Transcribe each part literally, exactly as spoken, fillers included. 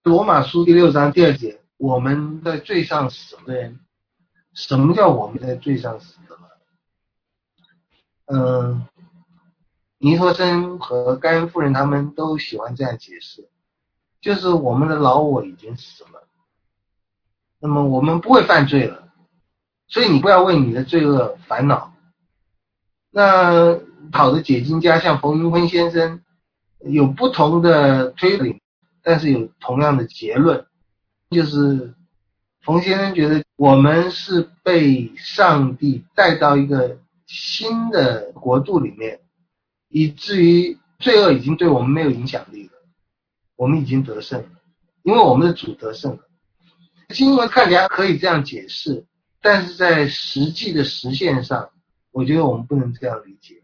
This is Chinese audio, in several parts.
罗马书第六章第二节，我们在罪上死的人，什么叫我们在罪上死的了？嗯，尼托生和盖恩夫人他们都喜欢这样解释，就是我们的老我已经死了，那么我们不会犯罪了，所以你不要为你的罪恶烦恼。那好的解经家像冯云坤先生有不同的推理，但是有同样的结论，就是冯先生觉得我们是被上帝带到一个新的国度里面，以至于罪恶已经对我们没有影响力了，我们已经得胜了，因为我们的主得胜了。经文看起来可以这样解释，但是在实际的实现上，我觉得我们不能这样理解。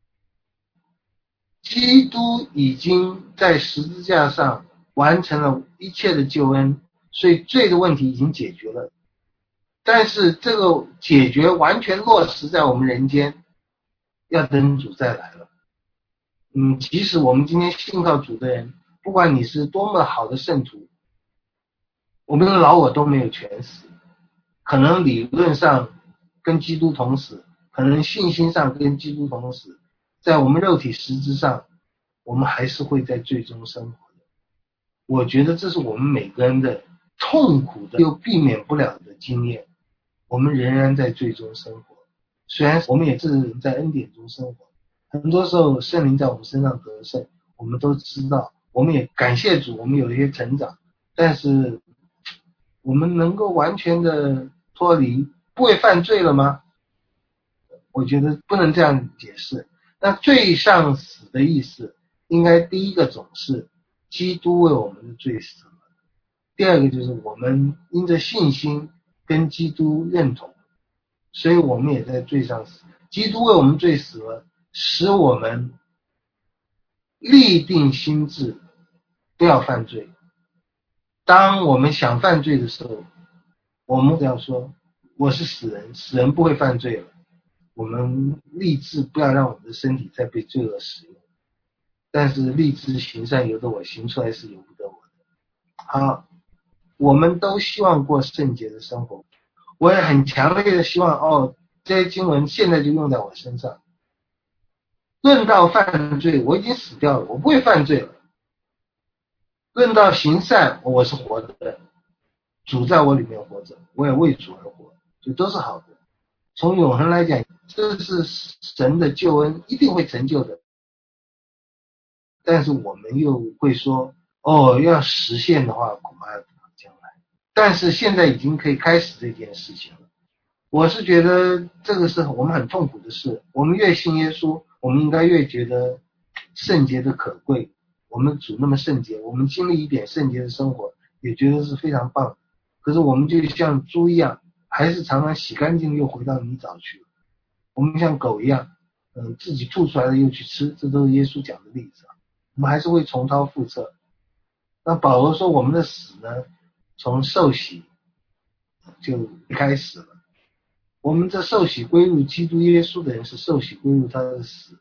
基督已经在十字架上完成了一切的救恩，所以罪的问题已经解决了。但是这个解决完全落实在我们人间，要等主再来了。嗯，即使我们今天信靠主的人，不管你是多么好的圣徒，我们的老我都没有全死，可能理论上跟基督同死，可能信心上跟基督同死，在我们肉体实质上，我们还是会在罪中生活的。我觉得这是我们每个人的痛苦的又避免不了的经验，我们仍然在罪中生活，虽然我们也是在恩典中生活，很多时候圣灵在我们身上得胜，我们都知道，我们也感谢主，我们有一些成长，但是我们能够完全的脱离，不会犯罪了吗？我觉得不能这样解释。那罪上死的意思，应该第一个总是基督为我们的罪死了，第二个就是我们因着信心跟基督认同，所以我们也在罪上死。基督为我们罪死了，使我们立定心志不要犯罪。当我们想犯罪的时候，我们只要说我是死人，死人不会犯罪了，我们立志不要让我们的身体再被罪恶使用，但是立志行善由得我，行出来是由不得我的。好，我们都希望过圣洁的生活，我也很强烈的希望哦，这些经文现在就用在我身上。论到犯罪，我已经死掉了，我不会犯罪了。论到行善，我是活的，主在我里面活着，我也为主而活，这都是好的。从永恒来讲，这是神的救恩一定会成就的。但是我们又会说，哦，要实现的话，恐怕要等到将来。但是现在已经可以开始这件事情了。我是觉得这个是我们很痛苦的事。我们越信耶稣，我们应该越觉得圣洁的可贵。我们主那么圣洁，我们经历一点圣洁的生活，也觉得是非常棒的。可是我们就像猪一样，还是常常洗干净又回到泥沼去了。我们像狗一样，嗯，自己吐出来的又去吃，这都是耶稣讲的例子啊。我们还是会重蹈覆辙。那保罗说我们的死呢，从受洗就开始了。我们这受洗归入基督耶稣的人，是受洗归入他的死。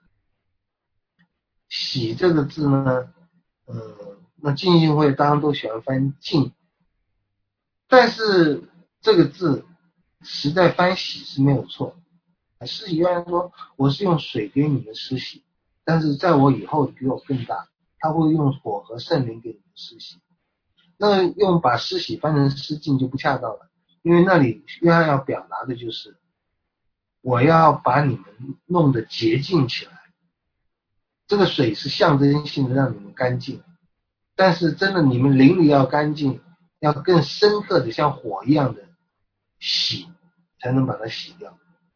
洗这个字呢，呃，那浸信会当然都喜欢翻浸，但是这个字实在翻洗是没有错。施洗约翰说我是用水给你们施洗，但是在我以后比我更大，他会用火和圣灵给你们施洗。那用把施洗翻成施浸就不恰当了，因为那里约翰要表达的就是我要把你们弄得洁净起来。这个水是象征性的让你们干净，但是真的你们灵里要干净，要更深刻的像火一样的洗，才能把它洗掉。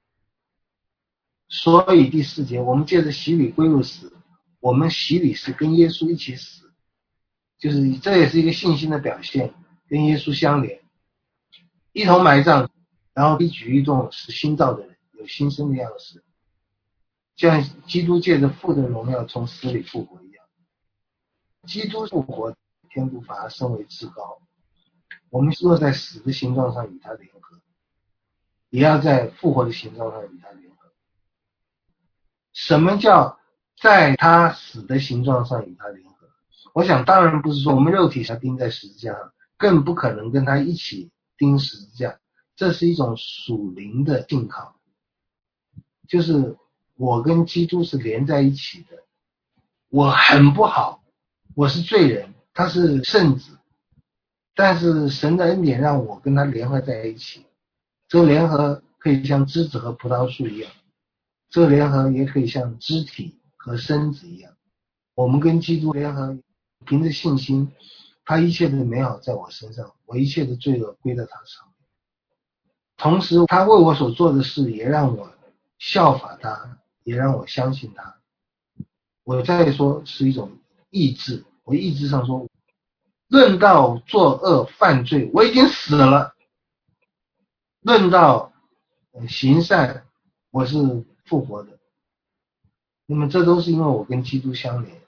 所以第四节，我们借着洗礼归入死，我们洗礼是跟耶稣一起死，就是这也是一个信心的表现，跟耶稣相连，一同埋葬，然后一举一动是新造的人，有新生的样式，像基督借着父的荣耀从死里复活一样。基督复活，天父把他升为至高，我们若在死的形状上与他联合，也要在复活的形状上与他联合。什么叫在他死的形状上与他联合？ 我想当然不是说我们肉体上钉在十字架上，更不可能跟他一起钉十字架，这是一种属灵的信靠，就是我跟基督是连在一起的。我很不好，我是罪人，他是圣子，但是神的恩典让我跟他联合在一起，这个联合可以像枝子和葡萄树一样，这个联合也可以像肢体和身子一样。我们跟基督联合，凭着信心，他一切的美好在我身上，我一切的罪恶归在他上面。同时他为我所做的事也让我效法他，也让我相信他。我再说是一种意志，我意志上说，论到作恶犯罪，我已经死了；论到行善，我是复活的。那么这都是因为我跟基督相连。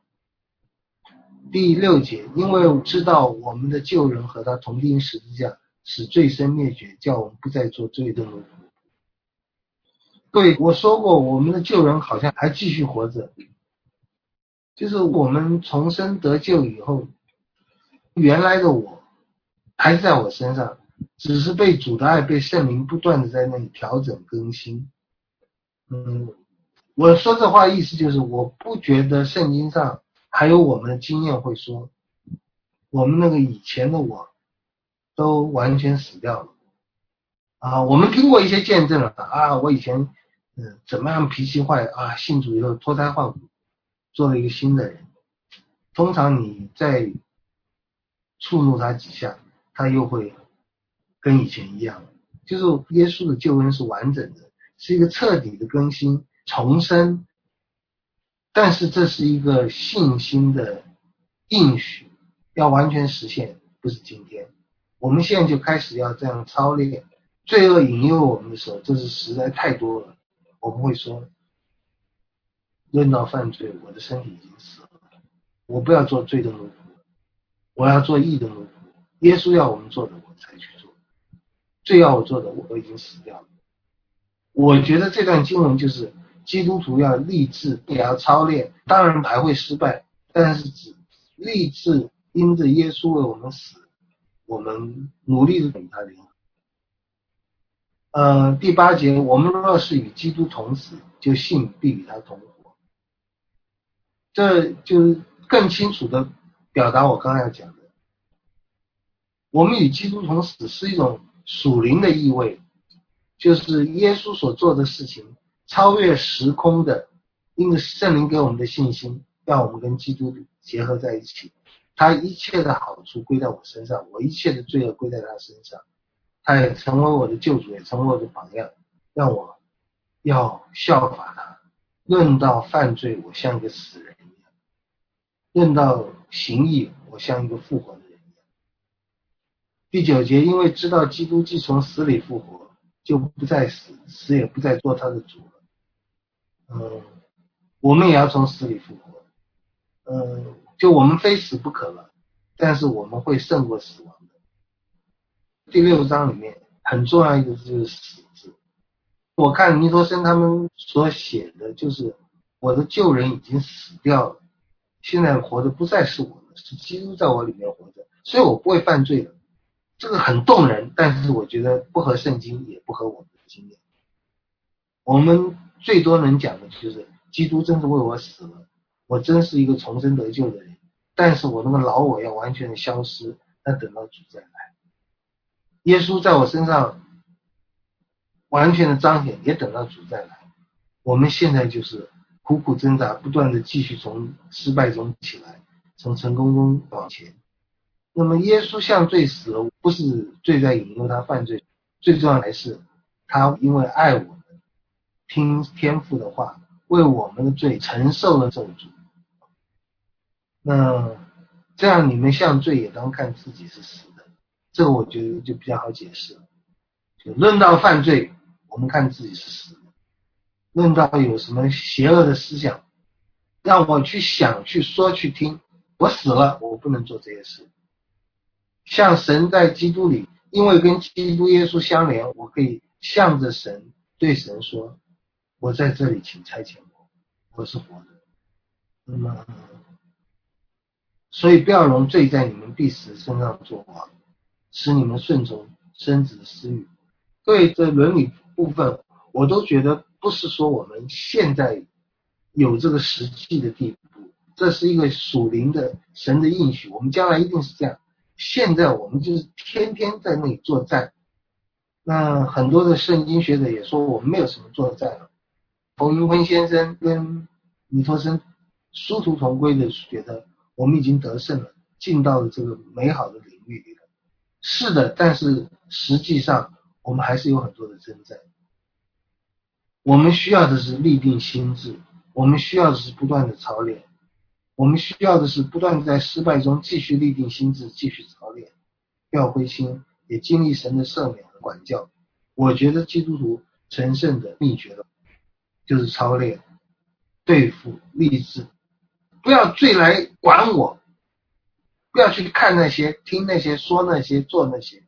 第六节，因为知道我们的旧人和他同钉十字架，使罪身灭绝，叫我们不再做罪的奴仆。对，我说过，我们的旧人好像还继续活着，就是我们重生得救以后，原来的我还是在我身上，只是被主的爱、被圣灵不断的在那里调整更新。嗯，我说这话意思就是，我不觉得圣经上还有我们的经验会说，我们那个以前的我都完全死掉了啊。我们听过一些见证了啊，我以前嗯怎么样脾气坏啊，信主以后脱胎换骨，做了一个新的人。通常你在触怒他几下，他又会跟以前一样。就是耶稣的救恩是完整的，是一个彻底的更新重生，但是这是一个信心的应许，要完全实现不是今天。我们现在就开始要这样操练。罪恶引诱我们的时候，这是实在太多了，我们会说，论到犯罪，我的身体已经死了，我不要做罪的奴仆，我要做义的奴仆。耶稣要我们做的我才去做，罪要我做的我已经死掉了。我觉得这段经文就是基督徒要立志，也要操练，当然还会失败，但是只立志因着耶稣为我们死，我们努力的与他联合。呃，第八节，我们若是与基督同死，就信必与他同活。这就是更清楚的表达我刚才要讲的，我们与基督同死是一种属灵的意味，就是耶稣所做的事情超越时空的，因为圣灵给我们的信心，让我们跟基督结合在一起，他一切的好处归在我身上，我一切的罪恶归在他身上，他也成为我的救主，也成为我的榜样，让我要效法他。论到犯罪，我像一个死人一样；论到行义，我像一个复活的人一样。第九节，因为知道基督既从死里复活，就不再死，死也不再做他的主了。嗯，我们也要从死里复活。嗯，就我们非死不可了，但是我们会胜过死亡的。第六章里面很重要一个字就是死字。我看尼陀生他们所写的就是我的旧人已经死掉了，现在活的不再是我了，是基督在我里面活着，所以我不会犯罪了。这个很动人，但是我觉得不合圣经，也不合我们的经验。我们最多能讲的就是基督真是为我死了，我真是一个重生得救的人，但是我那个老我要完全的消失，那等到主再来。耶稣在我身上完全的彰显，也等到主再来。我们现在就是苦苦挣扎，不断的继续从失败中起来，从成功中往前。那么耶稣向罪死了，不是罪在引诱他犯罪，最重要还是他因为爱我们，听天父的话，为我们的罪承受了咒诅。那这样你们向罪也当看自己是死的，这个我觉得就比较好解释了。就论到犯罪，我们看自己是死的；论到有什么邪恶的思想，让我去想、去说、去听，我死了，我不能做这些事。像神在基督里，因为跟基督耶稣相连，我可以向着神对神说，我在这里，请差遣我，我是活的。那么所以不要容罪在你们必死身上作王，使你们顺从身子的私欲。各位，这伦理部分我都觉得不是说我们现在有这个实际的地步，这是一个属灵的神的应许，我们将来一定是这样。现在我们就是天天在那里作战。那很多的圣经学者也说我们没有什么作战了。冯云坤先生跟尼托生殊途同归的觉得我们已经得胜了，进到了这个美好的领域里了。是的，但是实际上我们还是有很多的征战。我们需要的是立定心智，我们需要的是不断的操练，我们需要的是不断在失败中继续立定心智，继续操练，不要灰心，也经历神的赦免和管教。我觉得基督徒成圣的秘诀就是操练、对付、立志，不要罪来管我，不要去看那些、听那些、说那些、做那些。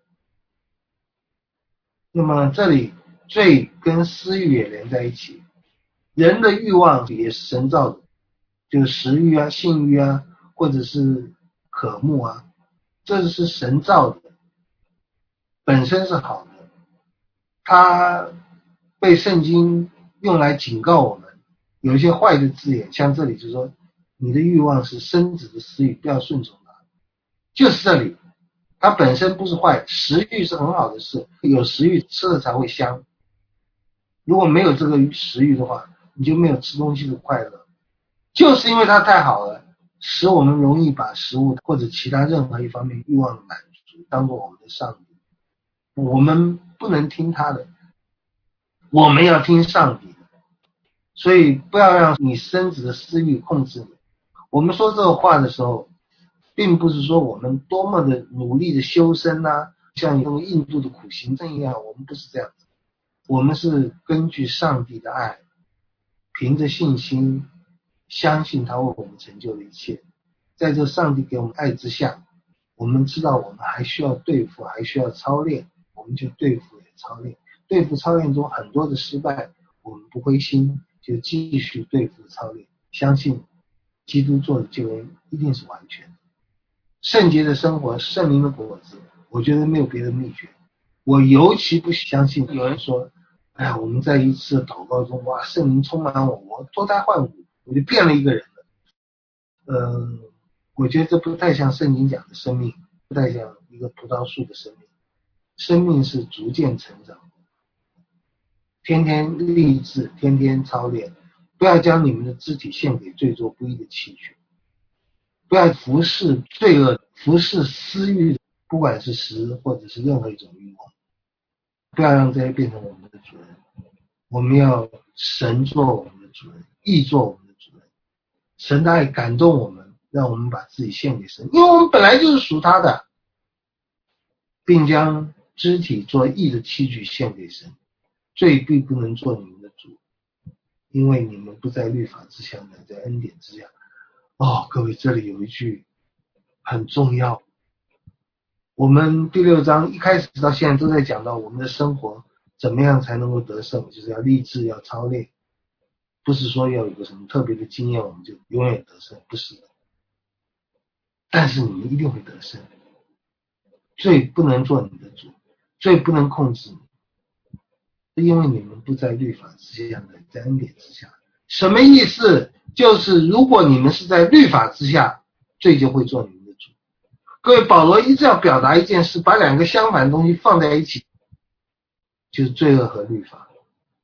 那么这里罪跟私欲也连在一起，人的欲望也是神造的，就是食欲啊、性欲啊，或者是渴慕啊，这是神造的，本身是好的。它被圣经用来警告我们，有一些坏的字眼，像这里就说你的欲望是身子的私欲，不要顺从它，就是这里。它本身不是坏，食欲是很好的事，有食欲吃了才会香。如果没有这个食欲的话，你就没有吃东西的快乐。就是因为它太好了，使我们容易把食物或者其他任何一方面欲望的满足当做我们的上帝。我们不能听他的，我们要听上帝的。所以不要让你身子的私欲控制你。我们说这个话的时候，并不是说我们多么的努力的修身啊，像那种印度的苦行僧一样，我们不是这样子。我们是根据上帝的爱，凭着信心相信他为我们成就了一切。在这上帝给我们爱之下，我们知道我们还需要对付，还需要操练，我们就对付也操练。对付操练中很多的失败，我们不灰心，就继续对付操练，相信基督做的救恩一定是完全的。圣洁的生活，圣灵的果子，我觉得没有别的秘诀。我尤其不相信有人说，哎呀，我们在一次祷告中，哇，圣灵充满我，我脱胎换骨，我就变了一个人了。嗯，我觉得这不太像圣经讲的生命，不太像一个葡萄树的生命。生命是逐渐成长，天天立志，天天操练，不要将你们的肢体献给罪作不义的器具，不要服侍罪恶，服侍私欲，不管是食或者是任何一种欲望，不要让这些变成我们的主人。我们要神做我们的主人，义做我们的主人。神的爱感动我们，让我们把自己献给神，因为我们本来就是属他的，并将肢体做义的器具献给神。罪必不能做你们的主，因为你们不在律法之下，乃在恩典之下。哦，各位，这里有一句很重要。我们第六章一开始到现在都在讲到我们的生活怎么样才能够得胜，就是要立志，要操练，不是说要有个什么特别的经验我们就永远得胜，不是的。但是你们一定会得胜，罪不能做你的主，罪不能控制你，因为你们不在律法之下，乃在恩典之下。什么意思？就是如果你们是在律法之下，罪就会做你们的主。各位，保罗一直要表达一件事，把两个相反的东西放在一起，就是罪恶和律法。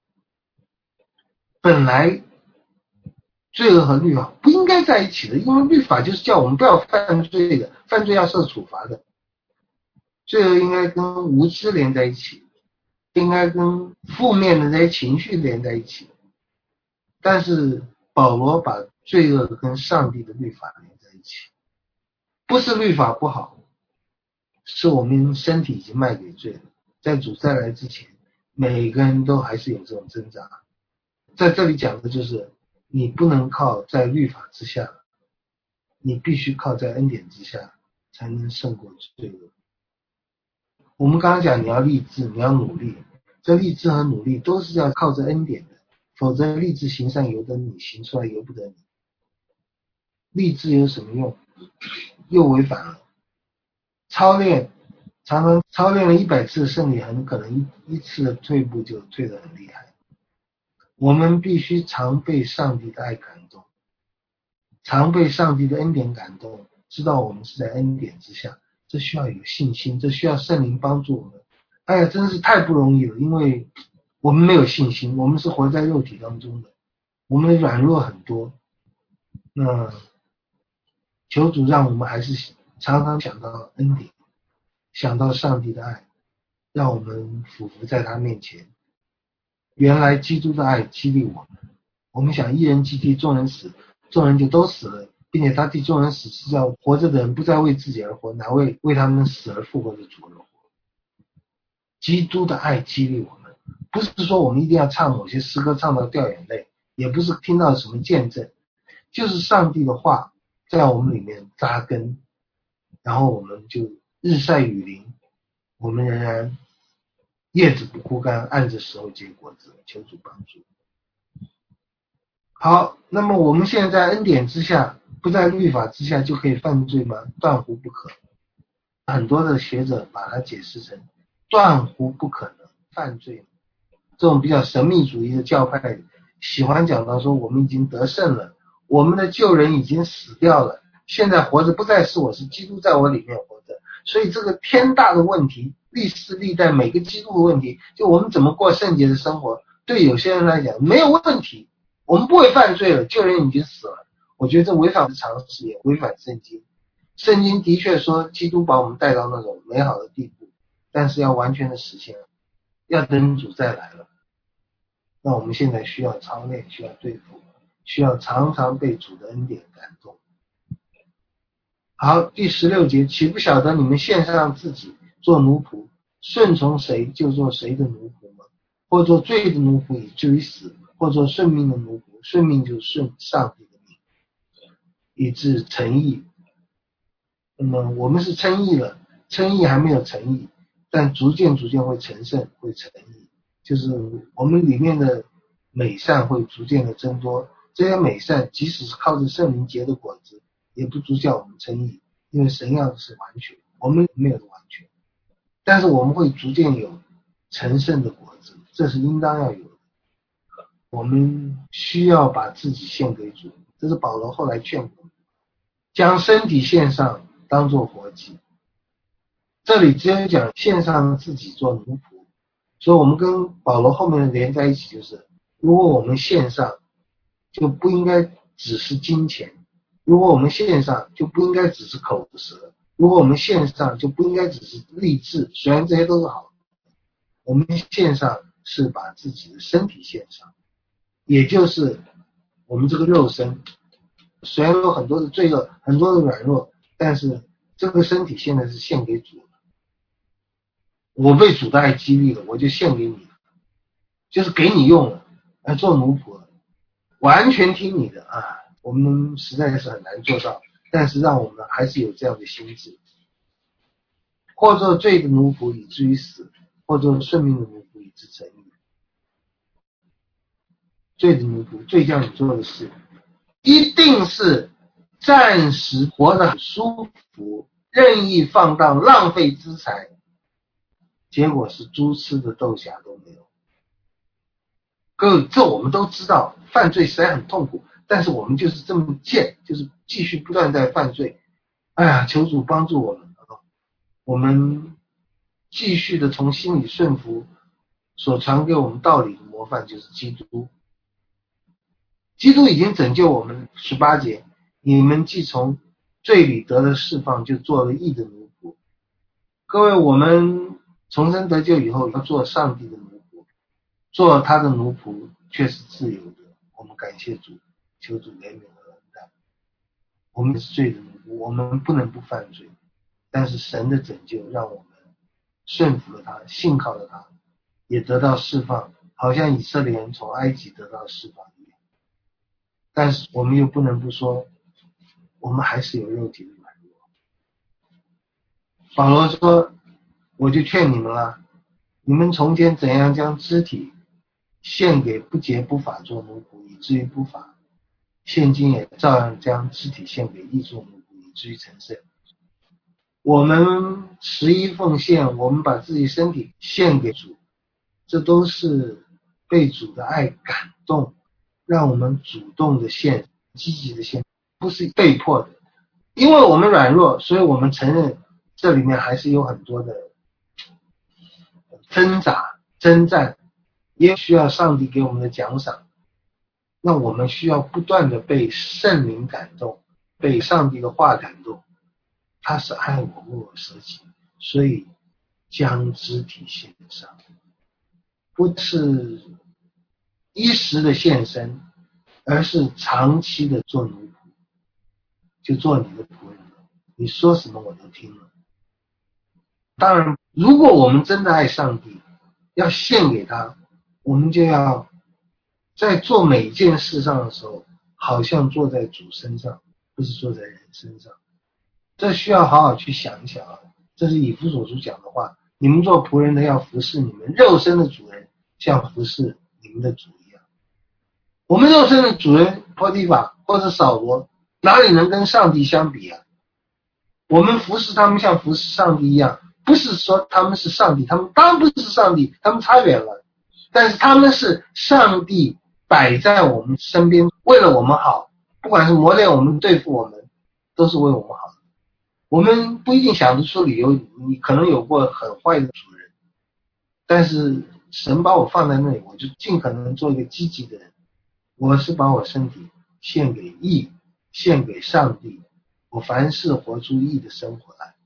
本来罪恶和律法不应该在一起的，因为律法就是叫我们不要犯罪的，犯罪要受处罚的。罪恶应该跟无知连在一起，应该跟负面的这些情绪连在一起。但是保罗把罪恶跟上帝的律法连在一起，不是律法不好，是我们身体已经卖给罪了。在主再来之前，每个人都还是有这种挣扎。在这里讲的就是你不能靠在律法之下，你必须靠在恩典之下才能胜过罪恶。我们刚刚讲你要立志，你要努力，这立志和努力都是要靠着恩典的，否则立志行善由得你，行出来由不得你。立志有什么用？ 又违反了。操练常常操练了一百次的胜利，很可能一一次的退步就退得很厉害。我们必须常被上帝的爱感动，常被上帝的恩典感动，知道我们是在恩典之下，这需要有信心，这需要圣灵帮助我们。哎呀，真是太不容易了，因为我们没有信心，我们是活在肉体当中的，我们的软弱很多。那求主让我们还是常常想到恩典，想到上帝的爱，让我们俯伏在他面前。原来基督的爱激励我们，我们想一人既替众人死，众人就都死了，并且他替众人死是叫活着的人不再为自己而活，乃为为他们死而复活的主而活。基督的爱激励我们，不是说我们一定要唱某些诗歌唱到掉眼泪，也不是听到什么见证，就是上帝的话在我们里面扎根，然后我们就日晒雨淋，我们仍然叶子不枯干，按着时候结果子，求主帮助。好，那么我们现在恩典之下，不在律法之下就可以犯罪吗？断乎不可。很多的学者把它解释成断乎不可能犯罪。这种比较神秘主义的教派喜欢讲到说，我们已经得胜了，我们的旧人已经死掉了，现在活着不再是我，是基督在我里面活着。所以这个天大的问题，历世历代每个基督的问题，就我们怎么过圣洁的生活，对有些人来讲没有问题，我们不会犯罪了，旧人已经死了。我觉得这违反常识，也违反圣经。圣经的确说基督把我们带到那种美好的地步，但是要完全的实现，要等主再来了。那我们现在需要操练，需要对付，需要常常被主的恩典感动。好，第十六节，岂不晓得你们献上自己做奴仆，顺从谁就做谁的奴仆吗？或做罪的奴仆以至于死，或做顺命的奴仆，顺命就顺上帝的命，以致成义。那么我们是称义了，称义还没有成义，但逐渐逐渐会成圣，会成义，就是我们里面的美善会逐渐的增多。这些美善即使是靠着圣灵结的果子，也不足叫我们称义，因为神要的是完全，我们没有完全，但是我们会逐渐有成圣的果子，这是应当要有的。我们需要把自己献给主，这是保罗后来劝我们，将身体献上当作活祭。这里只有讲献上自己做奴仆，所以我们跟保罗后面连在一起，就是如果我们献上，就不应该只是金钱；如果我们献上，就不应该只是口舌；如果我们献上，就不应该只是励志，虽然这些都是好的。我们献上是把自己的身体献上，也就是我们这个肉身，虽然有很多的罪恶，很多的软弱，但是这个身体现在是献给主了。我被主的爱激励了，我就献给你，就是给你用了，来做奴仆了，完全听你的啊！我们实在是很难做到，但是让我们还是有这样的心智。或做罪的奴仆以至于死，或做顺命的奴仆以致成义。罪的奴仆，罪叫你做的事，一定是暂时活得很舒服，任意放荡，浪费资财，结果是猪吃的豆荚都没有。各位，这我们都知道，犯罪实在很痛苦，但是我们就是这么贱，就是继续不断在犯罪。哎呀，求主帮助我们啊！我们继续的从心里顺服所传给我们道理的模范，就是基督。基督已经拯救我们。十八节，你们既从罪里得了释放，就做了义的奴仆。各位，我们重生得救以后，要做上帝的奴仆，做他的奴仆却是自由的。我们感谢主，求主怜悯和恩待。我们是罪的奴仆，我们不能不犯罪，但是神的拯救让我们顺服了他，信靠了他，也得到释放，好像以色列人从埃及得到释放一样。但是我们又不能不说，我们还是有肉体的软弱。保罗说，我就劝你们了，你们从前怎样将肢体献给不洁不法做奴仆，以至于不法，现今也照样将肢体献给义做奴仆，以至于成圣。我们十一奉献，我们把自己身体献给主，这都是被主的爱感动，让我们主动的献，积极的献，不是被迫的。因为我们软弱，所以我们承认这里面还是有很多的挣扎征战，也需要上帝给我们的奖赏。那我们需要不断的被圣灵感动，被上帝的话感动，他是爱我为我舍己，所以将肢体献上，不是一时的献身，而是长期的做奴仆，就做你的仆人了，你说什么我都听了。当然如果我们真的爱上帝，要献给他，我们就要在做每件事上的时候，好像坐在主身上，不是坐在人身上。这需要好好去想一想啊，这是以弗所书讲的话，你们做仆人的要服侍你们肉身的主人，像服侍你们的主一样。我们肉身的主人波提法或者扫罗，哪里能跟上帝相比啊？我们服侍他们像服侍上帝一样，不是说他们是上帝，他们当然不是上帝，他们差远了，但是他们是上帝摆在我们身边，为了我们好，不管是磨练我们对付我们，都是为我们好。我们不一定想得出理由，你可能有过很坏的主人，但是神把我放在那里，我就尽可能做一个积极的人。我是把我身体献给义，献给上帝，我凡事活出义的生活来。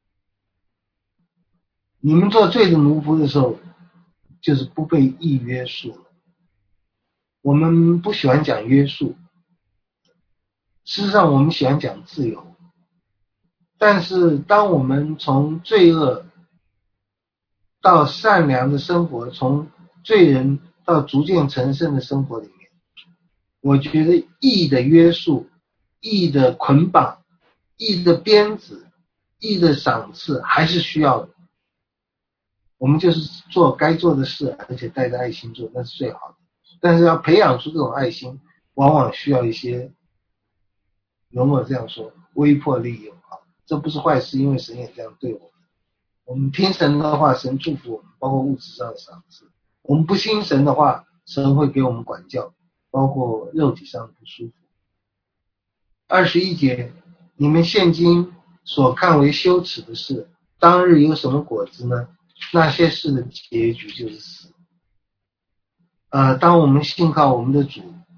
你们做罪的奴仆的时候，就是不被义约束了。我们不喜欢讲约束，事实上我们喜欢讲自由。但是当我们从罪恶到善良的生活，从罪人到逐渐成圣的生活里面，我觉得义的约束、义的捆绑、义的鞭子、义的赏赐还是需要的。我们就是做该做的事，而且带着爱心做，那是最好的。但是要培养出这种爱心，往往需要一些，容我这样说，威迫利诱啊。这不是坏事，因为神也这样对我们。我们听神的话，神祝福我们，包括物质上的赏赐；我们不听神的话，神会给我们管教，包括肉体上的不舒服。二十一节，你们现今所看为羞耻的事，当日有什么果子呢？那些事的结局就是死。呃，当我们信靠我们的主，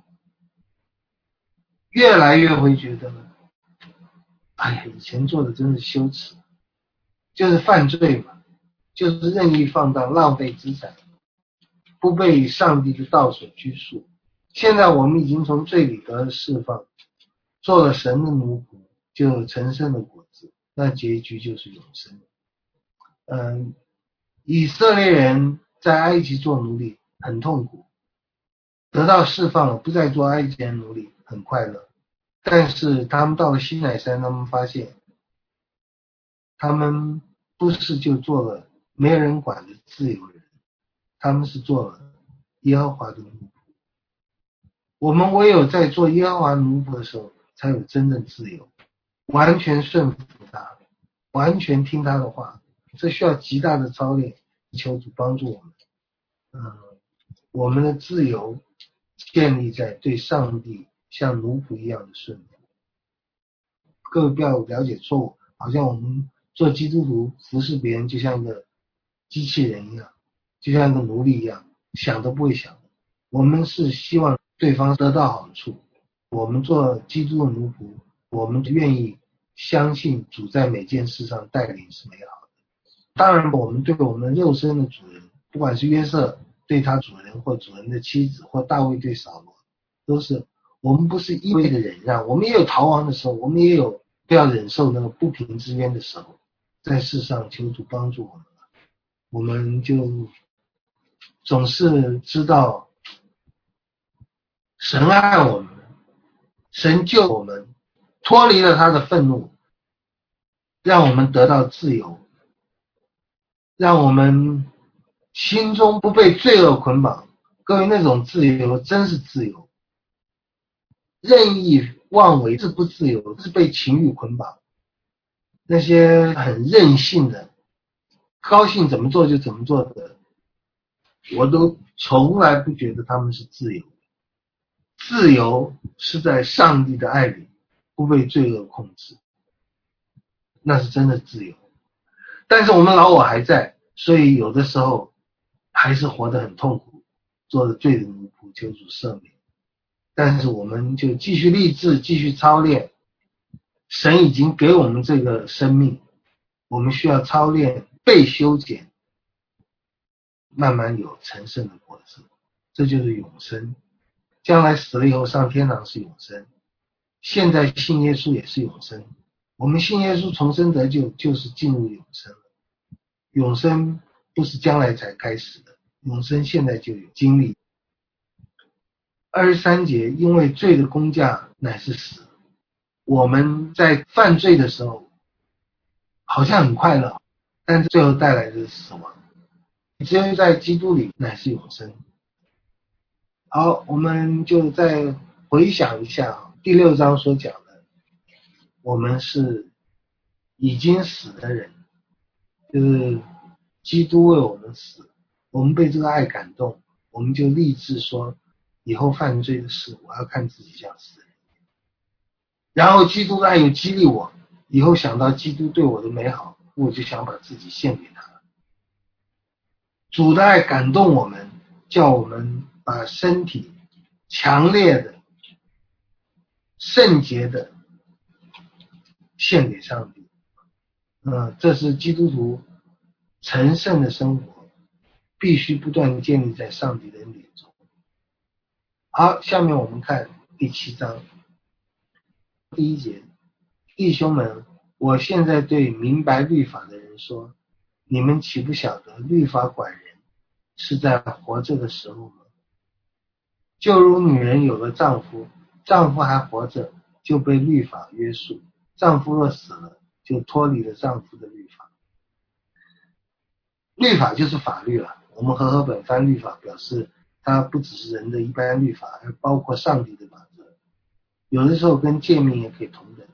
越来越会觉得，哎呀，以前做的真是羞耻，就是犯罪嘛，就是任意放荡，浪费资产，不被上帝的道所拘束。现在我们已经从罪里得了释放，做了神的奴仆，就有成圣的果子，那结局就是永生。嗯，以色列人在埃及做奴隶很痛苦，得到释放了，不再做埃及人奴隶，很快乐。但是他们到了西乃山，他们发现他们不是就做了没有人管的自由人，他们是做了耶和华的奴仆。我们唯有在做耶和华奴仆的时候，才有真正自由，完全顺服他，完全听他的话。这需要极大的操练，求主帮助我们。嗯，我们的自由建立在对上帝像奴仆一样的顺服。各位不要了解错误，好像我们做基督徒服侍别人就像一个机器人一样，就像一个奴隶一样，想都不会想。我们是希望对方得到好处，我们做基督的奴仆，我们愿意相信主在每件事上带领是美好的。当然我们对我们肉身的主人，不管是约瑟对他主人，或主人的妻子，或大卫对扫罗，都是我们不是一味的忍让，我们也有逃亡的时候，我们也有不要忍受那个不平之冤的时候。在世上求主帮助我们，我们就总是知道神爱我们，神救我们，脱离了他的愤怒，让我们得到自由，让我们心中不被罪恶捆绑。各位，那种自由真是自由，任意妄为是不自由，是被情欲捆绑。 那些很任性的，高兴怎么做就怎么做的，我都从来不觉得他们是自由。自由是在上帝的爱里，不被罪恶控制，那是真的自由。但是我们老我还在，所以有的时候还是活得很痛苦，做的罪的奴仆，求主赦免。但是我们就继续立志，继续操练。神已经给我们这个生命，我们需要操练被修剪，慢慢有成圣的果子，这就是永生。将来死了以后上天堂是永生，现在信耶稣也是永生。我们信耶稣重生得救，就是进入永生了。永生不是将来才开始的，永生现在就有经历。二十三节，因为罪的工价乃是死。我们在犯罪的时候好像很快乐，但是最后带来的是死亡。只有在基督里乃是永生。好，我们就再回想一下第六章所讲的，我们是已经死的人，就是基督为我们死，我们被这个爱感动，我们就立志说以后犯罪的事我要看自己像死人。然后基督的爱又激励我，以后想到基督对我的美好，我就想把自己献给他。主的爱感动我们，叫我们把身体强烈的、圣洁的献给上帝。嗯，这是基督徒成圣的生活，必须不断建立在上帝的恩典中。好，下面我们看第七章第一节，弟兄们，我现在对明白律法的人说，你们岂不晓得律法管人是在活着的时候吗？就如女人有了丈夫，丈夫还活着，就被律法约束；丈夫若死了，就脱离了丈夫的律法。律法就是法律了，我们和合本翻律法表示它不只是人的一般律法，而包括上帝的法则，有的时候跟诫命也可以同等。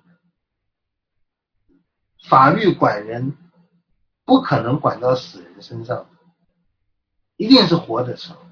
法律管人不可能管到死人身上，一定是活的时候。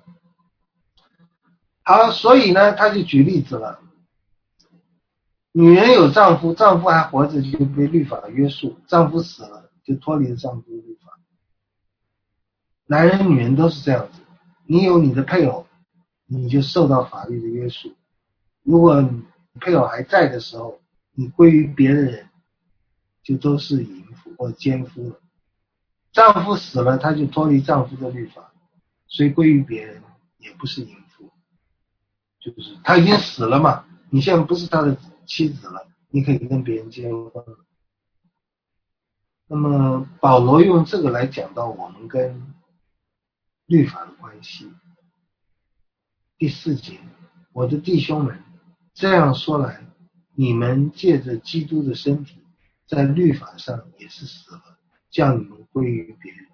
好，所以呢他就举例子了，女人有丈夫，丈夫还活着就被律法约束，丈夫死了就脱离了丈夫的律法。男人女人都是这样子，你有你的配偶，你就受到法律的约束。如果配偶还在的时候，你归于别的人，就都是淫妇或奸夫了。丈夫死了，他就脱离丈夫的律法，所以归于别人也不是淫妇，就是他已经死了嘛，你现在不是他的妻子了，你可以跟别人结婚了。那么保罗用这个来讲到我们跟律法的关系。第四节，我的弟兄们，这样说来，你们借着基督的身体，在律法上也是死了，叫你们归于别人。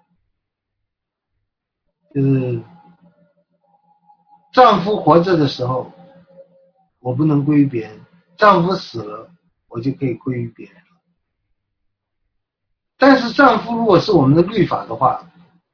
就是丈夫活着的时候，我不能归于别人；丈夫死了，我就可以归于别人了。但是丈夫如果是我们的律法的话，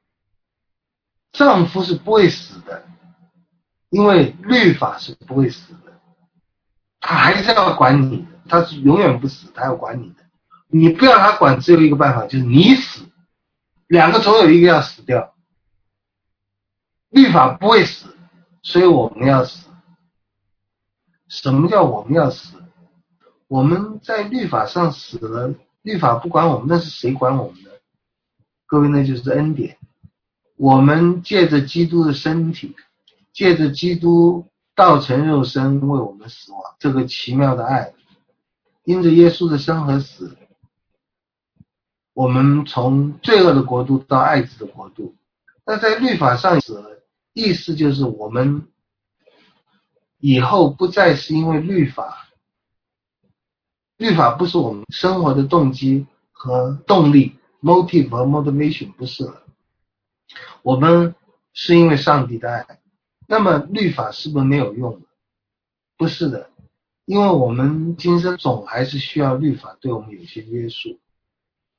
丈夫是不会死的，因为律法是不会死的，他还是要管你的，他是永远不死，他要管你的。你不要他管，只有一个办法，就是你死，两个总有一个要死掉。律法不会死，所以我们要死。什么叫我们要死？我们在律法上死了，律法不管我们，那是谁管我们的？各位，那就是恩典。我们借着基督的身体，借着基督道成肉身为我们死亡，这个奇妙的爱，因着耶稣的生和死，我们从罪恶的国度到爱子的国度。那在律法上死了，意思就是我们以后不再是因为律法，律法不是我们生活的动机和动力 motive 和 motivation， 不是了，我们是因为上帝的爱。那么律法是不是没有用？不是的，因为我们今生总还是需要律法对我们有些约束。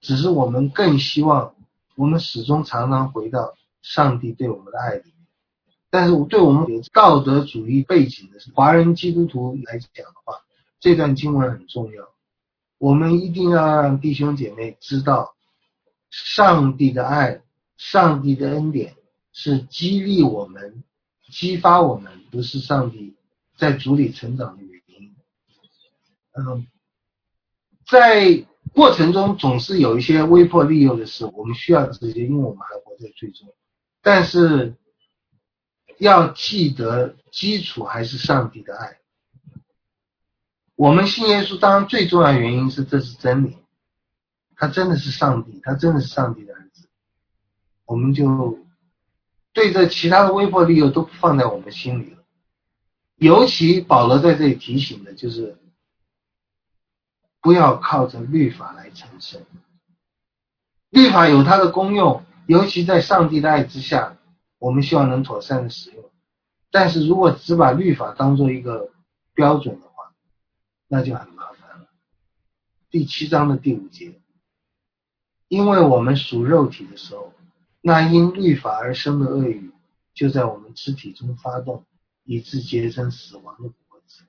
只是我们更希望我们始终常常回到上帝对我们的爱里面。但是对我们有道德主义背景的华人基督徒来讲的话，这段经文很重要，我们一定要让弟兄姐妹知道上帝的爱，上帝的恩典是激励我们，激发我们，不是上帝在主里成长的原因。嗯，在过程中总是有一些威迫利诱的事，我们需要这些，因为我们还活在罪中。但是要记得基础还是上帝的爱。我们信耶稣当然最重要的原因是这是真理，他真的是上帝，他真的是上帝的儿子，我们就对这其他的威迫利诱都不放在我们心里了。尤其保罗在这里提醒的就是不要靠着律法来成圣。律法有它的功用，尤其在上帝的爱之下，我们希望能妥善的使用。但是如果只把律法当做一个标准的话，那就很麻烦了。第七章的第五节，因为我们属肉体的时候，那因律法而生的恶语就在我们肢体中发动，以致结成死亡的果子。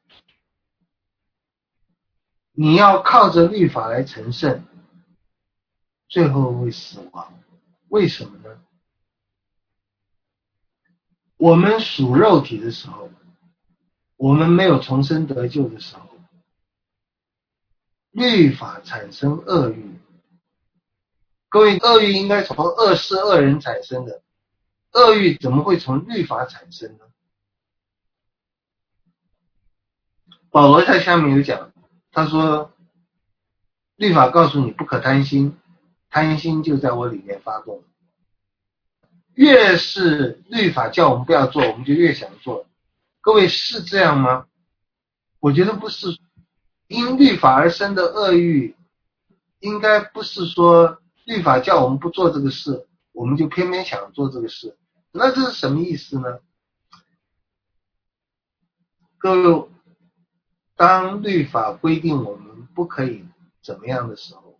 你要靠着律法来成圣，最后会死亡。为什么呢？我们属肉体的时候，我们没有重生得救的时候，律法产生恶欲。各位，恶欲应该从恶事恶人产生的，恶欲怎么会从律法产生呢？保罗在下面有讲，他说律法告诉你不可贪心，贪心就在我里面发动。越是律法叫我们不要做，我们就越想做。各位是这样吗？我觉得不是。因律法而生的恶欲，应该不是说律法叫我们不做这个事，我们就偏偏想做这个事。那这是什么意思呢？各位，当律法规定我们不可以怎么样的时候，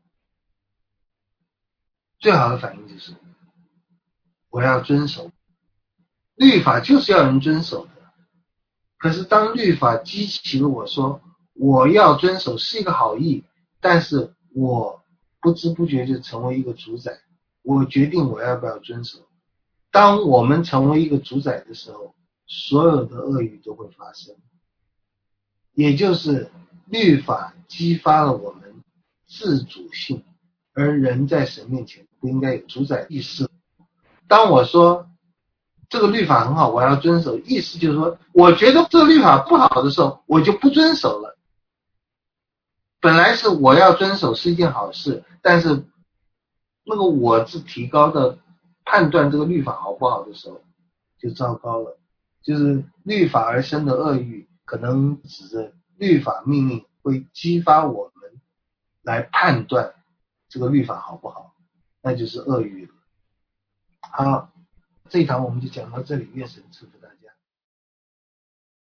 最好的反应就是我要遵守。律法就是要人遵守的。可是当律法激起了我说我要遵守是一个好意，但是我不知不觉就成为一个主宰，我决定我要不要遵守。当我们成为一个主宰的时候，所有的恶语都会发生。也就是律法激发了我们自主性，而人在神面前不应该有主宰意识。当我说这个律法很好，我要遵守，意思就是说我觉得这个律法不好的时候，我就不遵守了。本来是我要遵守是一件好事，但是那个我字提高的判断这个律法好不好的时候就糟糕了。就是律法而生的恶欲，可能指着律法命令会激发我们来判断这个律法好不好，那就是恶欲了。好，这一堂我们就讲到这里，愿神赐福大家。